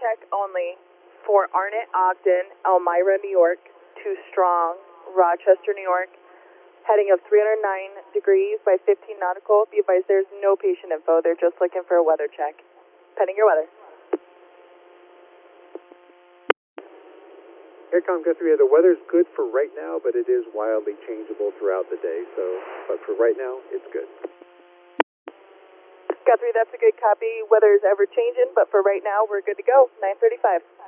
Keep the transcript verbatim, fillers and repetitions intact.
check only for Arnett, Ogden, Elmira, New York, two strong, Rochester, New York, heading of three hundred nine degrees by fifteen nautical. Be advised there's no patient info. They're just looking for a weather check. Pending your weather. Aircom Guthrie, the weather's good for right now, but it is wildly changeable throughout the day. So, but for right now, it's good. Guthrie, that's a good copy. Weather is ever changing, but for right now, we're good to go. nine thirty-five.